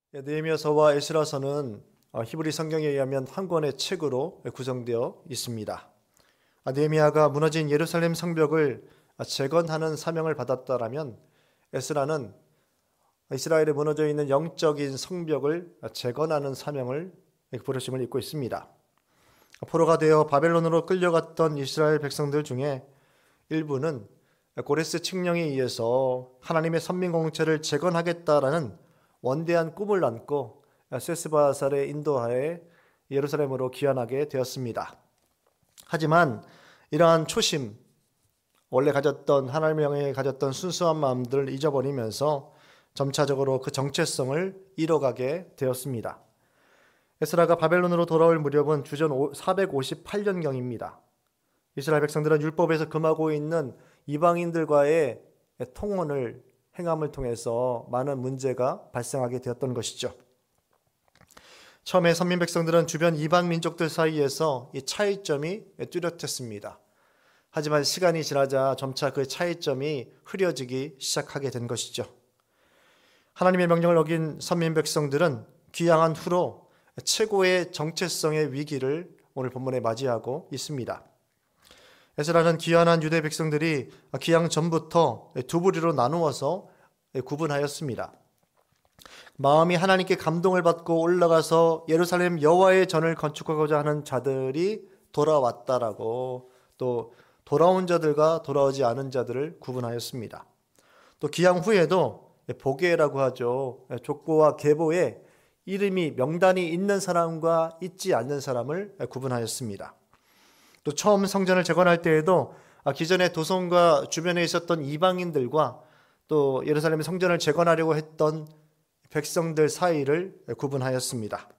느헤미야서와 에스라서는 히브리 성경에 의하면 한 권의 책으로 구성되어 있습니다. 느헤미야가 무너진 예루살렘 성벽을 재건하는 사명을 받았다라면, 에스라는 이스라엘에 무너져 있는 영적인 성벽을 재건하는 사명을 부르심을 입고 있습니다. 포로가 되어 바벨론으로 끌려갔던 이스라엘 백성들 중에 일부는 고레스 칙령에 의해서 하나님의 선민 공동체를 재건하겠다라는 원대한 꿈을 안고 세스바살의 인도하에 예루살렘으로 귀환하게 되었습니다. 하지만 이러한 초심, 원래 가졌던 하나님의 영에 가졌던 순수한 마음들을 잊어버리면서 점차적으로 그 정체성을 잃어가게 되었습니다. 에스라가 바벨론으로 돌아올 무렵은 주전 458년경입니다. 이스라엘 백성들은 율법에서 금하고 있는 이방인들과의 통혼을 행함을 통해서 많은 문제가 발생하게 되었던 것이죠. 처음에 선민 백성들은 주변 이방 민족들 사이에서 이 차이점이 뚜렷했습니다. 하지만 시간이 지나자 점차 그 차이점이 흐려지기 시작하게 된 것이죠. 하나님의 명령을 어긴 선민 백성들은 귀향한 후로 최고의 정체성의 위기를 오늘 본문에 맞이하고 있습니다. 에스라는 귀환한 유대 백성들이 귀향 전부터 두 부류로 나누어서 구분하였습니다. 마음이 하나님께 감동을 받고 올라가서 예루살렘 여호와의 전을 건축하고자 하는 자들이 돌아왔다라고, 또 돌아온 자들과 돌아오지 않은 자들을 구분하였습니다. 또 귀향 후에도 보게라고 하죠. 족보와 계보에 이름이 명단이 있는 사람과 있지 않는 사람을 구분하였습니다. 또 처음 성전을 재건할 때에도 기존의 도성과 주변에 있었던 이방인들과 또 예루살렘 성전을 재건하려고 했던 백성들 사이를 구분하였습니다.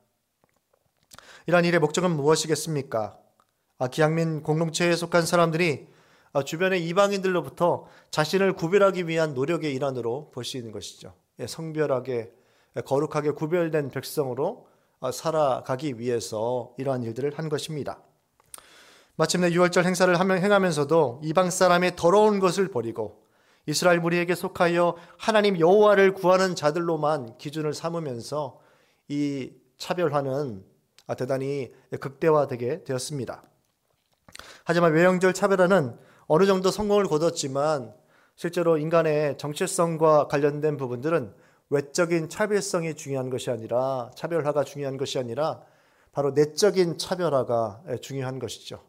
이러한 일의 목적은 무엇이겠습니까? 기향민 공동체에 속한 사람들이 주변의 이방인들로부터 자신을 구별하기 위한 노력의 일환으로 볼 수 있는 것이죠. 성별하게, 거룩하게 구별된 백성으로 살아가기 위해서 이러한 일들을 한 것입니다. 마침내 유월절 행사를 행하면서도 이방 사람의 더러운 것을 버리고 이스라엘 무리에게 속하여 하나님 여호와를 구하는 자들로만 기준을 삼으면서 이 차별화는 대단히 극대화되게 되었습니다. 하지만 외형적 차별화는 어느 정도 성공을 거뒀지만 실제로 인간의 정체성과 관련된 부분들은 외적인 차별성이 중요한 것이 아니라, 차별화가 중요한 것이 아니라 바로 내적인 차별화가 중요한 것이죠.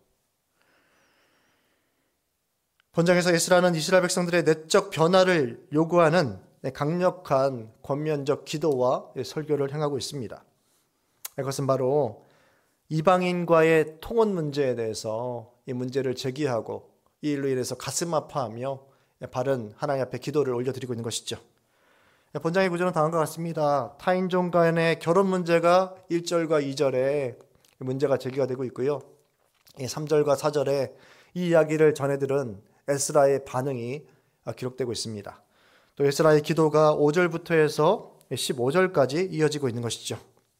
본장에서 에스라는 이스라엘 백성들의 내적 변화를 요구하는 강력한 권면적 기도와 설교를 행하고 있습니다. 그것은 바로 이방인과의 통혼 문제에 대해서 이 문제를 제기하고 이 일로 인해서 가슴 아파하며 바른 하나님 앞에 기도를 올려드리고 있는 것이죠. 본장의 구조는 다음과 같습니다. 타인종 간의 결혼 문제가 1절과 2절에 문제가 제기가 되고 있고요. 3절과 4절에 이 이야기를 전해들은 에스라의 반응이 기록되고 있습니다. 또 에스라의 기도가 5절부터 해서 15절까지 이어지고 있는 것이죠.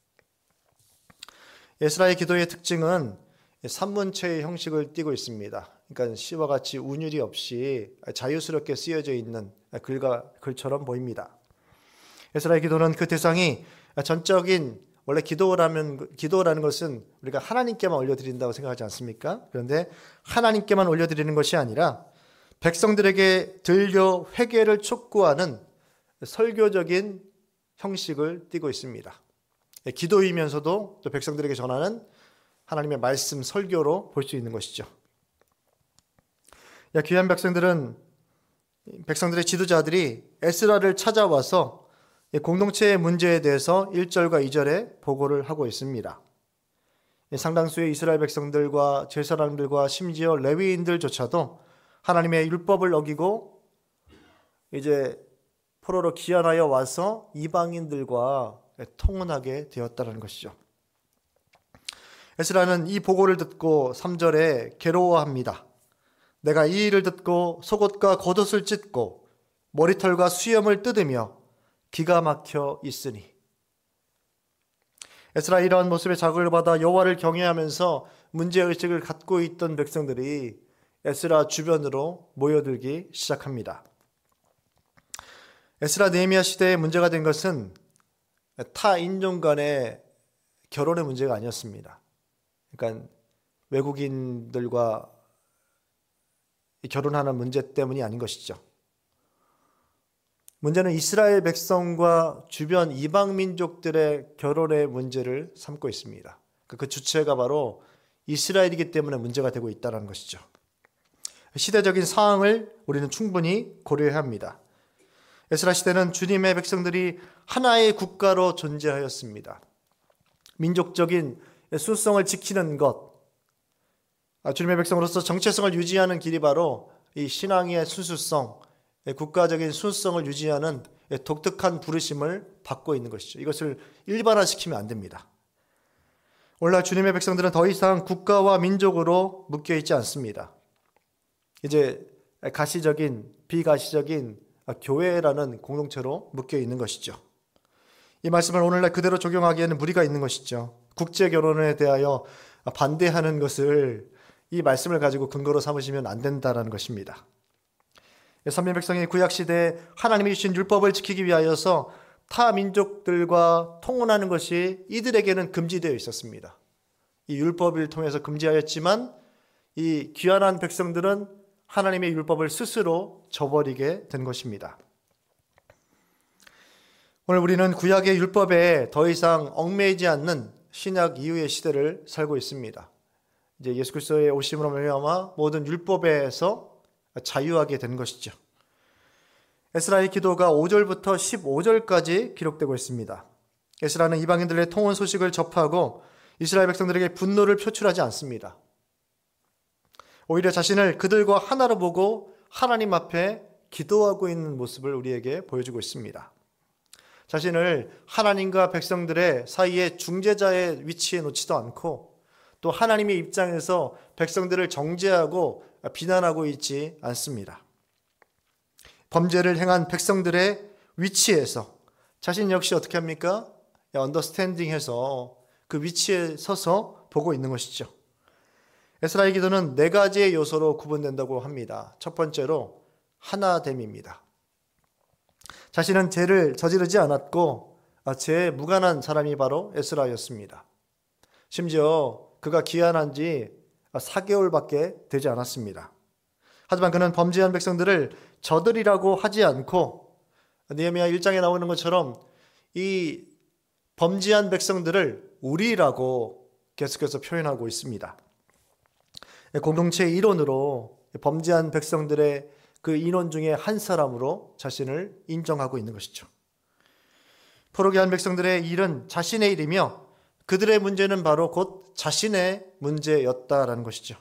에스라의 기도의 특징은 산문체의 형식을 띠고 있습니다. 그러니까 시와 같이 운율이 없이 자유스럽게 쓰여져 있는 글처럼 보입니다. 에스라의 기도는 그 대상이 전적인, 원래 기도라는 것은 우리가 하나님께만 올려드린다고 생각하지 않습니까? 그런데 하나님께만 올려드리는 것이 아니라 백성들에게 들려 회개를 촉구하는 설교적인 형식을 띠고 있습니다. 기도이면서도 또 백성들에게 전하는 하나님의 말씀 설교로 볼 수 있는 것이죠. 귀한 백성들의 지도자들이 에스라를 찾아와서 공동체의 문제에 대해서 1절과 2절에 보고를 하고 있습니다. 상당수의 이스라엘 백성들과 제사장들과 심지어 레위인들조차도 하나님의 율법을 어기고 이제 포로로 귀환하여 와서 이방인들과 통혼하게 되었다는 것이죠. 에스라는 이 보고를 듣고 3절에 괴로워합니다. 내가 이 일을 듣고 속옷과 겉옷을 찢고 머리털과 수염을 뜯으며 기가 막혀 있으니. 에스라 이러한 모습의 자극을 받아 여호와를 경외하면서 문제의식을 갖고 있던 백성들이 에스라 주변으로 모여들기 시작합니다. 에스라 느헤미야 시대에 문제가 된 것은 타 인종 간의 결혼의 문제가 아니었습니다. 그러니까 외국인들과 결혼하는 문제 때문이 아닌 것이죠. 문제는 이스라엘 백성과 주변 이방 민족들의 결혼의 문제를 삼고 있습니다. 그 주체가 바로 이스라엘이기 때문에 문제가 되고 있다는 것이죠. 시대적인 상황을 우리는 충분히 고려해야 합니다. 에스라 시대는 주님의 백성들이 하나의 국가로 존재하였습니다. 민족적인 순성을 지키는 것, 주님의 백성으로서 정체성을 유지하는 길이 바로 이 신앙의 순수성, 국가적인 순수성을 유지하는 독특한 부르심을 받고 있는 것이죠. 이것을 일반화시키면 안 됩니다. 오늘날 주님의 백성들은 더 이상 국가와 민족으로 묶여 있지 않습니다. 이제 가시적인, 비가시적인 교회라는 공동체로 묶여 있는 것이죠. 이 말씀을 오늘날 그대로 적용하기에는 무리가 있는 것이죠. 국제 결혼에 대하여 반대하는 것을 이 말씀을 가지고 근거로 삼으시면 안 된다는 것입니다. 선민 백성이 구약시대에 하나님이 주신 율법을 지키기 위하여서 타 민족들과 통혼하는 것이 이들에게는 금지되어 있었습니다. 이 율법을 통해서 금지하였지만 이 귀환한 백성들은 하나님의 율법을 스스로 저버리게 된 것입니다. 오늘 우리는 구약의 율법에 더 이상 얽매이지 않는 신약 이후의 시대를 살고 있습니다. 이제 예수 그리스도의 오심으로 말미암아 모든 율법에서 자유하게 된 것이죠. 에스라의 기도가 5절부터 15절까지 기록되고 있습니다. 에스라는 이방인들의 통혼 소식을 접하고 이스라엘 백성들에게 분노를 표출하지 않습니다. 오히려 자신을 그들과 하나로 보고 하나님 앞에 기도하고 있는 모습을 우리에게 보여주고 있습니다. 자신을 하나님과 백성들의 사이에 중재자의 위치에 놓지도 않고 또 하나님의 입장에서 백성들을 정죄하고 비난하고 있지 않습니다. 범죄를 행한 백성들의 위치에서 자신 역시 어떻게 합니까? 언더스탠딩해서 그 위치에 서서 보고 있는 것이죠. 에스라의 기도는 4가지의 요소로 구분된다고 합니다. 첫 번째로 하나됨입니다. 자신은 죄를 저지르지 않았고 죄에 무관한 사람이 바로 에스라였습니다. 심지어 그가 귀환한 지 4개월밖에 되지 않았습니다. 하지만 그는 범죄한 백성들을 저들이라고 하지 않고 느헤미야 1장에 나오는 것처럼 이 범죄한 백성들을 우리라고 계속해서 표현하고 있습니다. 공동체의 일원으로 범죄한 백성들의 그 인원 중에 한 사람으로 자신을 인정하고 있는 것이죠. 포로기한 백성들의 일은 자신의 일이며 그들의 문제는 바로 곧 자신의 문제였다라는 것이죠.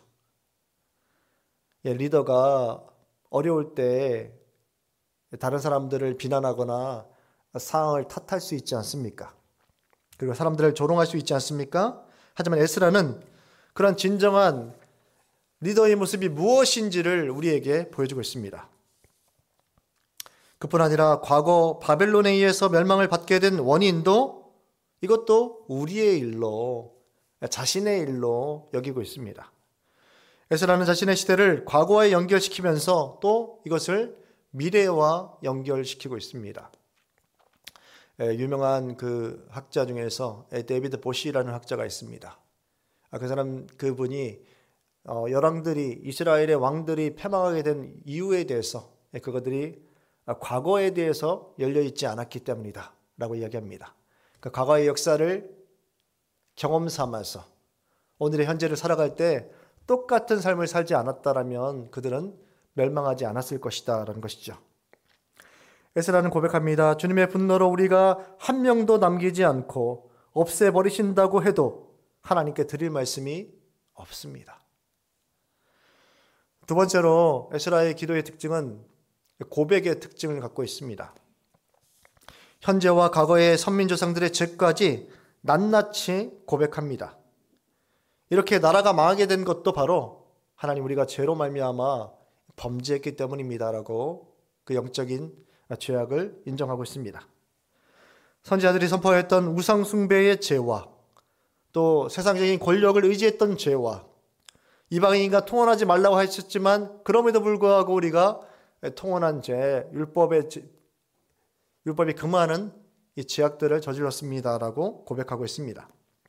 리더가 어려울 때 다른 사람들을 비난하거나 상황을 탓할 수 있지 않습니까? 그리고 사람들을 조롱할 수 있지 않습니까? 하지만 에스라는 그런 진정한 리더의 모습이 무엇인지를 우리에게 보여주고 있습니다. 그뿐 아니라 과거 바벨론에 의해서 멸망을 받게 된 원인도 이것도 우리의 일로, 자신의 일로 여기고 있습니다. 에스라는 자신의 시대를 과거에 연결시키면서 또 이것을 미래와 연결시키고 있습니다. 유명한 그 학자 중에서 데이비드 보시라는 학자가 있습니다. 그분이 열왕들이 이스라엘의 왕들이 패망하게 된 이유에 대해서 그것들이 과거에 대해서 열려있지 않았기 때문이다 라고 이야기합니다. 그 과거의 역사를 경험 삼아서 오늘의 현재를 살아갈 때 똑같은 삶을 살지 않았다라면 그들은 멸망하지 않았을 것이다 라는 것이죠. 에스라는 고백합니다. 주님의 분노로 우리가 한 명도 남기지 않고 없애버리신다고 해도 하나님께 드릴 말씀이 없습니다. 두 번째로 에스라의 기도의 특징은 고백의 특징을 갖고 있습니다. 현재와 과거의 선민조상들의 죄까지 낱낱이 고백합니다. 이렇게 나라가 망하게 된 것도 바로 하나님 우리가 죄로 말미암아 범죄했기 때문입니다라고 그 영적인 죄악을 인정하고 있습니다. 선지자들이 선포했던 우상 숭배의 죄와 또 세상적인 권력을 의지했던 죄와 이방인과 통혼하지 말라고 하셨지만 그럼에도 불구하고 우리가 통혼한 죄, 율법이 금하는 이 죄악들을 저질렀습니다라고 고백하고 있습니다.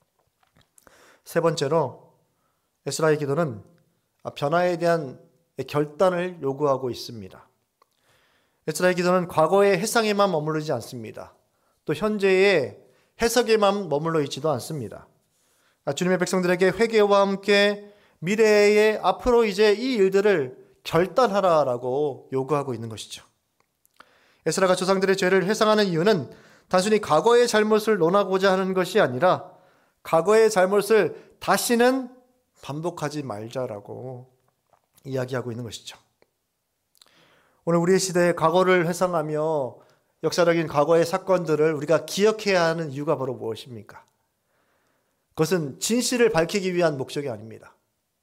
세 번째로 에스라의 기도는 변화에 대한 결단을 요구하고 있습니다. 에스라의 기도는 과거의 해상에만 머무르지 않습니다. 또 현재의 해석에만 머물러 있지도 않습니다. 주님의 백성들에게 회개와 함께 미래에 앞으로 이제 이 일들을 결단하라라고 요구하고 있는 것이죠. 에스라가 조상들의 죄를 회상하는 이유는 단순히 과거의 잘못을 논하고자 하는 것이 아니라 과거의 잘못을 다시는 반복하지 말자라고 이야기하고 있는 것이죠. 오늘 우리의 시대에 과거를 회상하며 역사적인 과거의 사건들을 우리가 기억해야 하는 이유가 바로 무엇입니까? 그것은 진실을 밝히기 위한 목적이 아닙니다.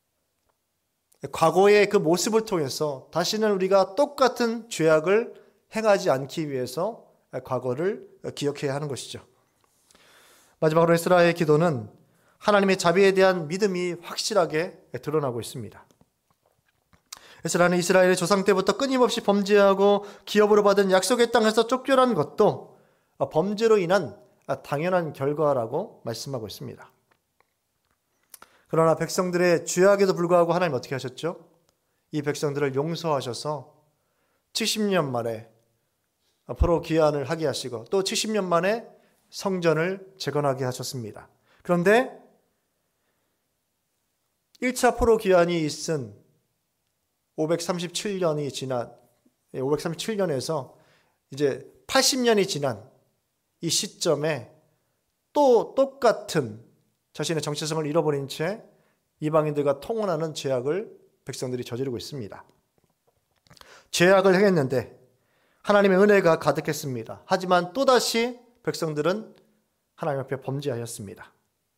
과거의 그 모습을 통해서 다시는 우리가 똑같은 죄악을 행하지 않기 위해서 과거를 기억해야 하는 것이죠. 마지막으로 에스라의 기도는 하나님의 자비에 대한 믿음이 확실하게 드러나고 있습니다. 에스라는 이스라엘의 조상 때부터 끊임없이 범죄하고 기업으로 받은 약속의 땅에서 쫓겨난 것도 범죄로 인한 당연한 결과라고 말씀하고 있습니다. 그러나 백성들의 죄악에도 불구하고 하나님 어떻게 하셨죠? 이 백성들을 용서하셔서 70년 만에 포로 귀환을 하게 하시고 또 70년 만에 성전을 재건하게 하셨습니다. 그런데 1차 포로 귀환이 있은 537년이 지난 537년에서 이제 80년이 지난 이 시점에 또 똑같은 자신의 정체성을 잃어버린 채 이방인들과 통혼하는 죄악을 백성들이 저지르고 있습니다. 죄악을 행했는데 하나님의 은혜가 가득했습니다. 하지만 또다시 백성들은 하나님 앞에 범죄하였습니다.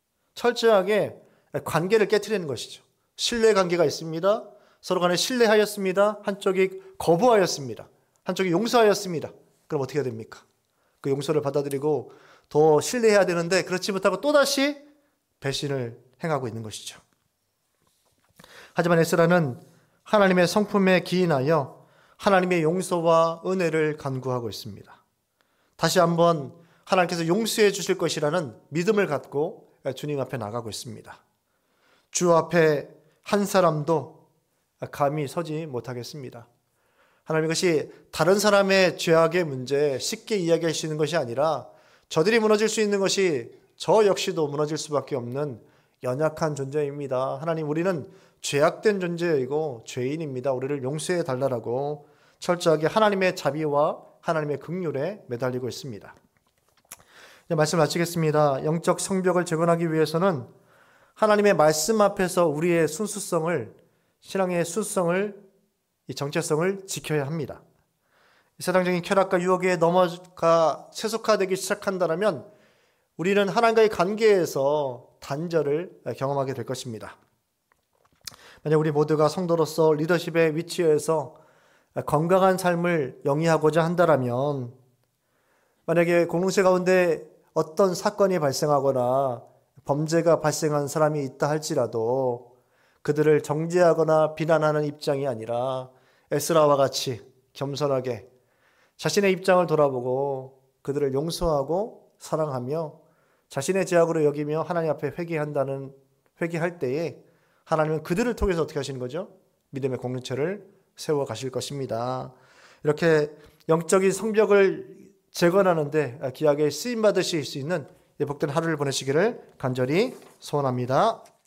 철저하게 관계를 깨트리는 것이죠. 신뢰관계가 있습니다. 서로 간에 신뢰하였습니다. 한쪽이 거부하였습니다. 한쪽이 용서하였습니다. 그럼 어떻게 해야 됩니까? 그 용서를 받아들이고 더 신뢰해야 되는데 그렇지 못하고 또다시 배신을 행하고 있는 것이죠. 하지만 에스라는 하나님의 성품에 기인하여 하나님의 용서와 은혜를 간구하고 있습니다. 다시 한번 하나님께서 용서해 주실 것이라는 믿음을 갖고 주님 앞에 나가고 있습니다. 주 앞에 한 사람도 감히 서지 못하겠습니다. 하나님, 이것이 다른 사람의 죄악의 문제 쉽게 이야기하시는 것이 아니라 저들이 무너질 수 있는 것이 저 역시도 무너질 수밖에 없는 연약한 존재입니다. 하나님, 우리는 죄악된 존재이고 죄인입니다. 우리를 용서해 달라고 철저하게 하나님의 자비와 하나님의 긍휼에 매달리고 있습니다. 이제 말씀 마치겠습니다. 영적 성벽을 재건하기 위해서는 하나님의 말씀 앞에서 우리의 순수성을, 신앙의 순수성을, 이 정체성을 지켜야 합니다. 세상적인 쾌락과 유혹에 넘어가 세속화되기 시작한다면 우리는 하나님과의 관계에서 단절을 경험하게 될 것입니다. 만약 우리 모두가 성도로서 리더십의 위치에서 건강한 삶을 영위하고자 한다면, 만약에 공동체 가운데 어떤 사건이 발생하거나 범죄가 발생한 사람이 있다 할지라도 그들을 정죄하거나 비난하는 입장이 아니라 에스라와 같이 겸손하게 자신의 입장을 돌아보고 그들을 용서하고 사랑하며 자신의 죄악으로 여기며 하나님 앞에 회개할 때에 하나님은 그들을 통해서 어떻게 하시는 거죠? 믿음의 공동체를 세워 가실 것입니다. 이렇게 영적인 성벽을 재건하는데 귀하게 쓰임 받으실 수 있는 복된 하루를 보내시기를 간절히 소원합니다.